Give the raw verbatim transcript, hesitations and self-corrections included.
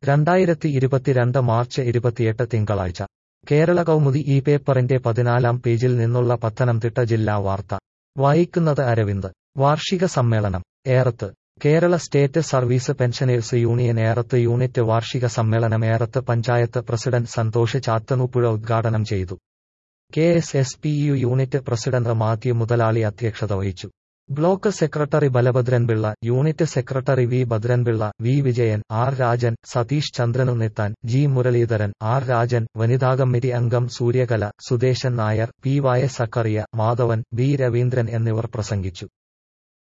രണ്ടായിരത്തി ഇരുപത്തിരണ്ട് മാർച്ച് ഇരുപത്തിയെട്ട് തിങ്കളാഴ്ച കേരള കൗമുദി ഈ പേപ്പറിന്റെ പതിനാലാം പേജിൽ നിന്നുള്ള പത്തനംതിട്ട ജില്ലാ വാർത്ത വായിക്കുന്നത് അരവിന്ദ്. വാർഷിക സമ്മേളനം Erath. Kerala state service pensioners union Erath unit വാർഷിക സമ്മേളനം ഏറത്ത് പഞ്ചായത്ത് പ്രസിഡന്റ് സന്തോഷ് ചാത്തനൂപ്പുഴ ഉദ്ഘാടനം ചെയ്തു. K S S P U unit president Mathew Muthalali അധ്യക്ഷത വഹിച്ചു. Block secretary Balabhadranpillai, unit secretary V Bhadranpillai, V Vijayan, R Rajan, Satheesh Chandranunnithan, G Muralidharan, R Rajan, വനിതാ കമ്മിറ്റി അംഗം സൂര്യകല, സുദേശൻ നായർ, പി വായ സക്കറിയ, മാധവൻ, ബി രവീന്ദ്രൻ എന്നിവർ പ്രസംഗിച്ചു.